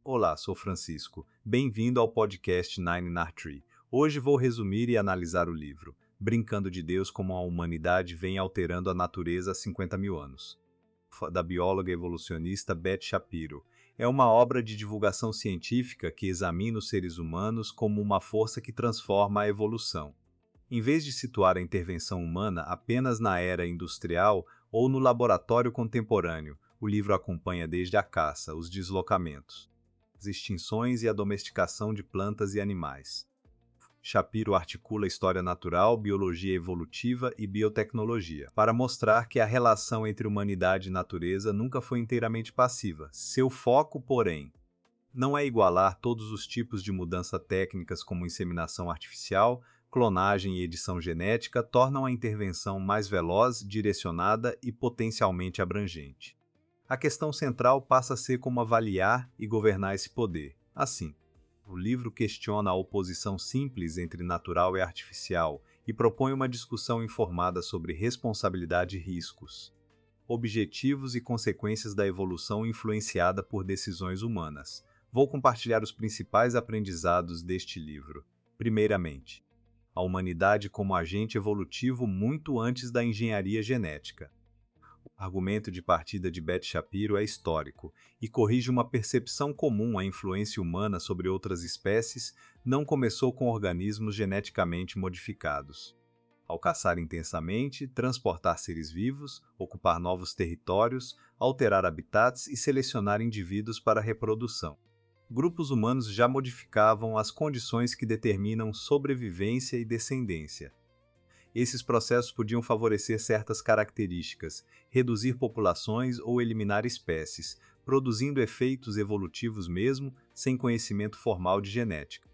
Olá, sou Francisco. Bem-vindo ao podcast Nine Nar Tree. Hoje vou resumir e analisar o livro Brincando de Deus como a humanidade vem alterando a natureza há 50 mil anos, da bióloga evolucionista Beth Shapiro. É uma obra de divulgação científica que examina os seres humanos como uma força que transforma a evolução. Em vez de situar a intervenção humana apenas na era industrial ou no laboratório contemporâneo, o livro acompanha desde a caça, os deslocamentos, as extinções e a domesticação de plantas e animais. Shapiro articula história natural, biologia evolutiva e biotecnologia, para mostrar que a relação entre humanidade e natureza nunca foi inteiramente passiva. Seu foco, porém, não é igualar todos os tipos de mudança técnicas como inseminação artificial, clonagem e edição genética tornam a intervenção mais veloz, direcionada e potencialmente abrangente. A questão central passa a ser como avaliar e governar esse poder. Assim, o livro questiona a oposição simples entre natural e artificial e propõe uma discussão informada sobre responsabilidade e riscos, objetivos e consequências da evolução influenciada por decisões humanas. Vou compartilhar os principais aprendizados deste livro. Primeiramente, a humanidade como agente evolutivo muito antes da engenharia genética. O argumento de partida de Beth Shapiro é histórico e corrige uma percepção comum. A influência humana sobre outras espécies não começou com organismos geneticamente modificados. Ao caçar intensamente, transportar seres vivos, ocupar novos territórios, alterar habitats e selecionar indivíduos para a reprodução, grupos humanos já modificavam as condições que determinam sobrevivência e descendência. Esses processos podiam favorecer certas características, reduzir populações ou eliminar espécies, produzindo efeitos evolutivos mesmo sem conhecimento formal de genética.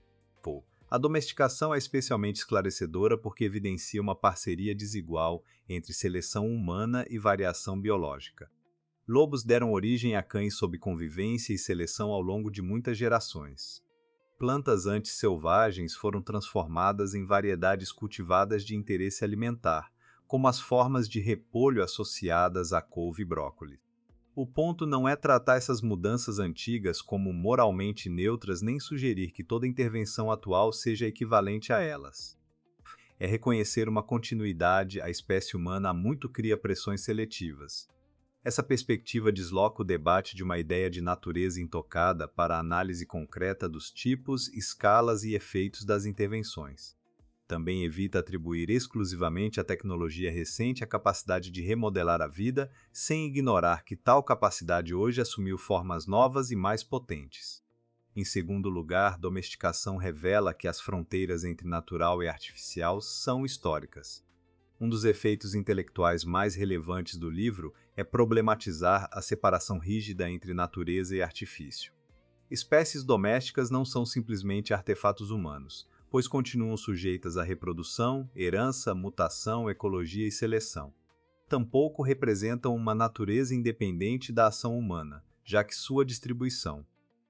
A domesticação é especialmente esclarecedora porque evidencia uma parceria desigual entre seleção humana e variação biológica. Lobos deram origem a cães sob convivência e seleção ao longo de muitas gerações. Plantas antes selvagens foram transformadas em variedades cultivadas de interesse alimentar, como as formas de repolho associadas à couve e brócolis. O ponto não é tratar essas mudanças antigas como moralmente neutras nem sugerir que toda intervenção atual seja equivalente a elas. É reconhecer uma continuidade. A espécie humana há muito cria pressões seletivas. Essa perspectiva desloca o debate de uma ideia de natureza intocada para a análise concreta dos tipos, escalas e efeitos das intervenções. Também evita atribuir exclusivamente à tecnologia recente a capacidade de remodelar a vida, sem ignorar que tal capacidade hoje assumiu formas novas e mais potentes. Em segundo lugar, domesticação revela que as fronteiras entre natural e artificial são históricas. Um dos efeitos intelectuais mais relevantes do livro é problematizar a separação rígida entre natureza e artifício. Espécies domésticas não são simplesmente artefatos humanos, pois continuam sujeitas à reprodução, herança, mutação, ecologia e seleção. Tampouco representam uma natureza independente da ação humana, já que sua distribuição,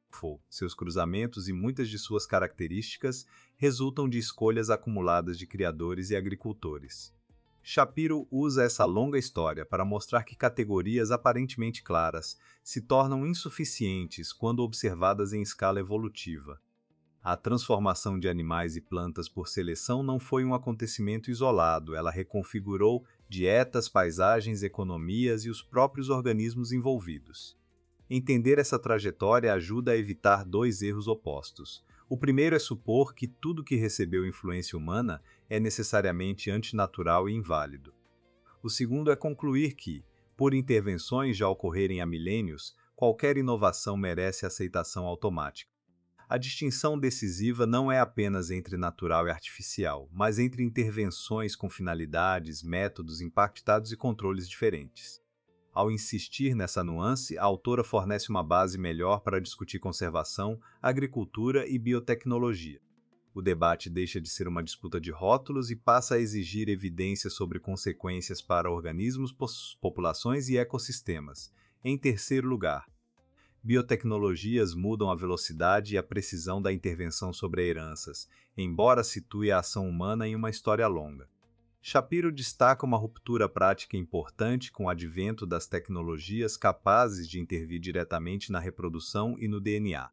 seus cruzamentos e muitas de suas características resultam de escolhas acumuladas de criadores e agricultores. Shapiro usa essa longa história para mostrar que categorias aparentemente claras se tornam insuficientes quando observadas em escala evolutiva. A transformação de animais e plantas por seleção não foi um acontecimento isolado, ela reconfigurou dietas, paisagens, economias e os próprios organismos envolvidos. Entender essa trajetória ajuda a evitar dois erros opostos. O primeiro é supor que tudo que recebeu influência humana é necessariamente antinatural e inválido. O segundo é concluir que, por intervenções já ocorrerem há milênios, qualquer inovação merece aceitação automática. A distinção decisiva não é apenas entre natural e artificial, mas entre intervenções com finalidades, métodos impactados e controles diferentes. Ao insistir nessa nuance, a autora fornece uma base melhor para discutir conservação, agricultura e biotecnologia. O debate deixa de ser uma disputa de rótulos e passa a exigir evidências sobre consequências para organismos, populações e ecossistemas. Em terceiro lugar, biotecnologias mudam a velocidade e a precisão da intervenção sobre heranças, embora situe a ação humana em uma história longa. Shapiro destaca uma ruptura prática importante com o advento das tecnologias capazes de intervir diretamente na reprodução e no DNA.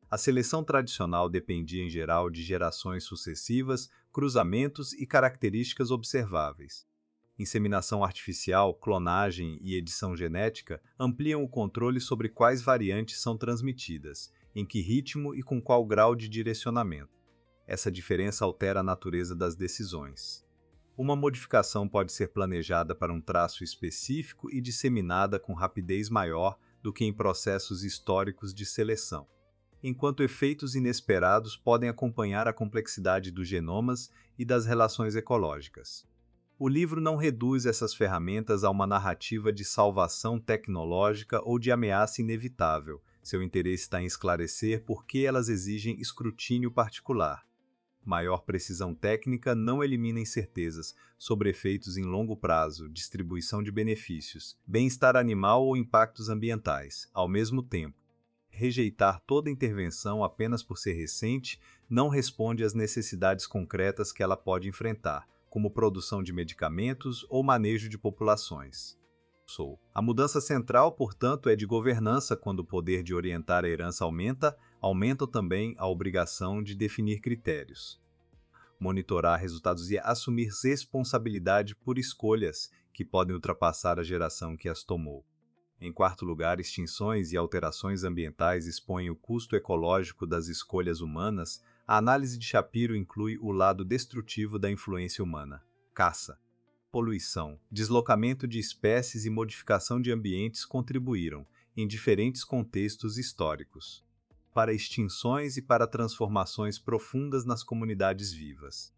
A seleção tradicional dependia em geral de gerações sucessivas, cruzamentos e características observáveis. Inseminação artificial, clonagem e edição genética ampliam o controle sobre quais variantes são transmitidas, em que ritmo e com qual grau de direcionamento. Essa diferença altera a natureza das decisões. Uma modificação pode ser planejada para um traço específico e disseminada com rapidez maior do que em processos históricos de seleção, enquanto efeitos inesperados podem acompanhar a complexidade dos genomas e das relações ecológicas. O livro não reduz essas ferramentas a uma narrativa de salvação tecnológica ou de ameaça inevitável. Seu interesse está em esclarecer por que elas exigem escrutínio particular. Maior precisão técnica não elimina incertezas sobre efeitos em longo prazo, distribuição de benefícios, bem-estar animal ou impactos ambientais. Ao mesmo tempo, rejeitar toda intervenção apenas por ser recente não responde às necessidades concretas que ela pode enfrentar, como produção de medicamentos ou manejo de populações. A mudança central, portanto, é de governança. Quando o poder de orientar a herança aumenta também a obrigação de definir critérios, monitorar resultados e assumir responsabilidade por escolhas que podem ultrapassar a geração que as tomou. Em quarto lugar, extinções e alterações ambientais expõem o custo ecológico das escolhas humanas. A análise de Shapiro inclui o lado destrutivo da influência humana: caça, poluição, deslocamento de espécies e modificação de ambientes contribuíram, em diferentes contextos históricos, para extinções e para transformações profundas nas comunidades vivas.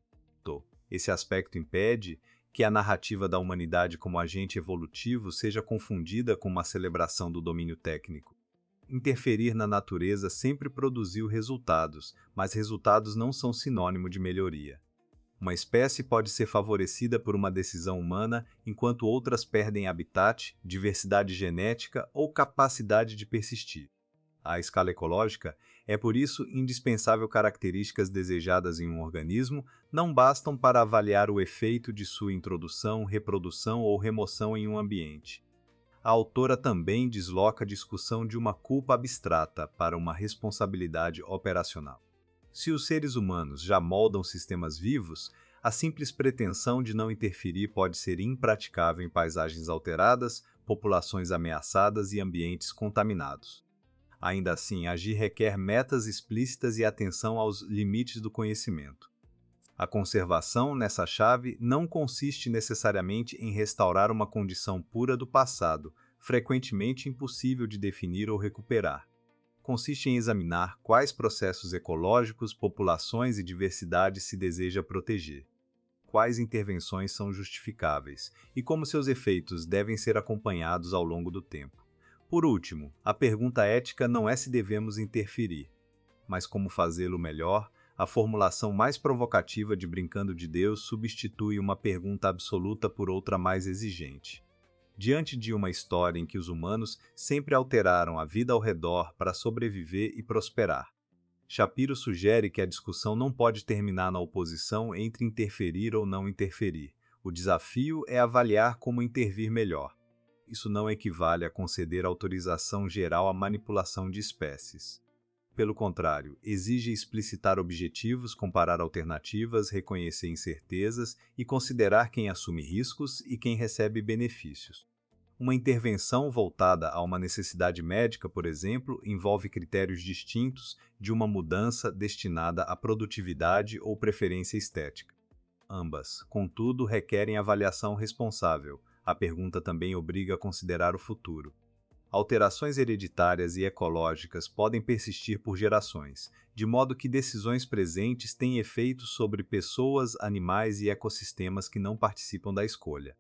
Esse aspecto impede que a narrativa da humanidade como agente evolutivo seja confundida com uma celebração do domínio técnico. Interferir na natureza sempre produziu resultados, mas resultados não são sinônimo de melhoria. Uma espécie pode ser favorecida por uma decisão humana, enquanto outras perdem habitat, diversidade genética ou capacidade de persistir. À escala ecológica, é por isso indispensável características desejadas em um organismo não bastam para avaliar o efeito de sua introdução, reprodução ou remoção em um ambiente. A autora também desloca a discussão de uma culpa abstrata para uma responsabilidade operacional. Se os seres humanos já moldam sistemas vivos, a simples pretensão de não interferir pode ser impraticável em paisagens alteradas, populações ameaçadas e ambientes contaminados. Ainda assim, agir requer metas explícitas e atenção aos limites do conhecimento. A conservação, nessa chave, não consiste necessariamente em restaurar uma condição pura do passado, frequentemente impossível de definir ou recuperar. Consiste em examinar quais processos ecológicos, populações e diversidade se deseja proteger, quais intervenções são justificáveis e como seus efeitos devem ser acompanhados ao longo do tempo. Por último, a pergunta ética não é se devemos interferir, mas como fazê-lo melhor. A formulação mais provocativa de Brincando de Deus substitui uma pergunta absoluta por outra mais exigente. Diante de uma história em que os humanos sempre alteraram a vida ao redor para sobreviver e prosperar, Shapiro sugere que a discussão não pode terminar na oposição entre interferir ou não interferir. O desafio é avaliar como intervir melhor. Isso não equivale a conceder autorização geral à manipulação de espécies. Pelo contrário, exige explicitar objetivos, comparar alternativas, reconhecer incertezas e considerar quem assume riscos e quem recebe benefícios. Uma intervenção voltada a uma necessidade médica, por exemplo, envolve critérios distintos de uma mudança destinada à produtividade ou preferência estética. Ambas, contudo, requerem avaliação responsável. A pergunta também obriga a considerar o futuro. Alterações hereditárias e ecológicas podem persistir por gerações, de modo que decisões presentes têm efeitos sobre pessoas, animais e ecossistemas que não participam da escolha.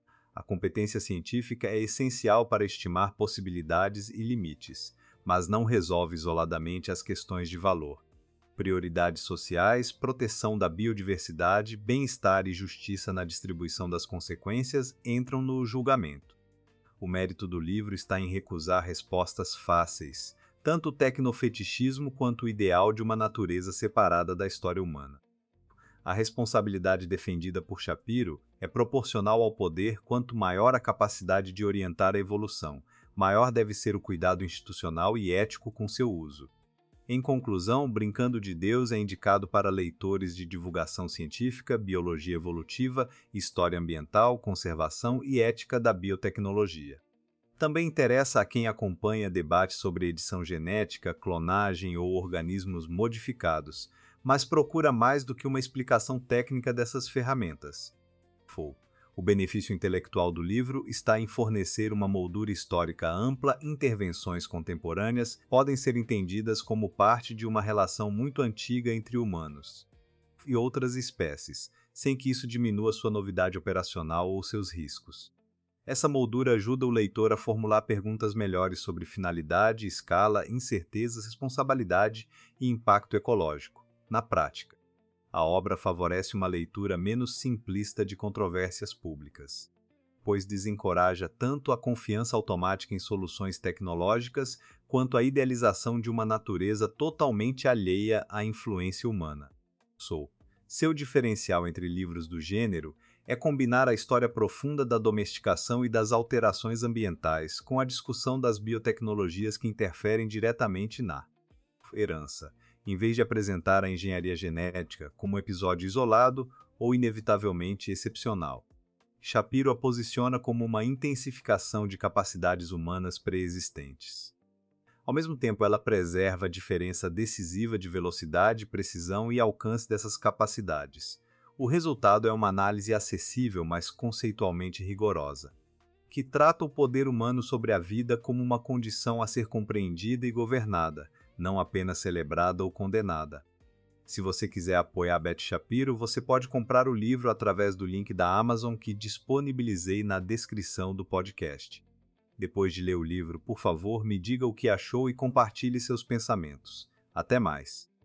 A competência científica é essencial para estimar possibilidades e limites, mas não resolve isoladamente as questões de valor. Prioridades sociais, proteção da biodiversidade, bem-estar e justiça na distribuição das consequências entram no julgamento. O mérito do livro está em recusar respostas fáceis, tanto o tecnofetichismo quanto o ideal de uma natureza separada da história humana. A responsabilidade defendida por Shapiro é proporcional ao poder. Quanto maior a capacidade de orientar a evolução, maior deve ser o cuidado institucional e ético com seu uso. Em conclusão, Brincando de Deus é indicado para leitores de divulgação científica, biologia evolutiva, história ambiental, conservação e ética da biotecnologia. Também interessa a quem acompanha debates sobre edição genética, clonagem ou organismos modificados, mas procura mais do que uma explicação técnica dessas ferramentas. O benefício intelectual do livro está em fornecer uma moldura histórica ampla. Intervenções contemporâneas podem ser entendidas como parte de uma relação muito antiga entre humanos e outras espécies, sem que isso diminua sua novidade operacional ou seus riscos. Essa moldura ajuda o leitor a formular perguntas melhores sobre finalidade, escala, incertezas, responsabilidade e impacto ecológico, na prática. A obra favorece uma leitura menos simplista de controvérsias públicas, pois desencoraja tanto a confiança automática em soluções tecnológicas quanto a idealização de uma natureza totalmente alheia à influência humana. Seu diferencial entre livros do gênero é combinar a história profunda da domesticação e das alterações ambientais com a discussão das biotecnologias que interferem diretamente na herança, em vez de apresentar a engenharia genética como um episódio isolado ou inevitavelmente excepcional. Shapiro a posiciona como uma intensificação de capacidades humanas pré-existentes. Ao mesmo tempo, ela preserva a diferença decisiva de velocidade, precisão e alcance dessas capacidades. O resultado é uma análise acessível, mas conceitualmente rigorosa, que trata o poder humano sobre a vida como uma condição a ser compreendida e governada, não apenas celebrada ou condenada. Se você quiser apoiar Beth Shapiro, você pode comprar o livro através do link da Amazon que disponibilizei na descrição do podcast. Depois de ler o livro, por favor, me diga o que achou e compartilhe seus pensamentos. Até mais!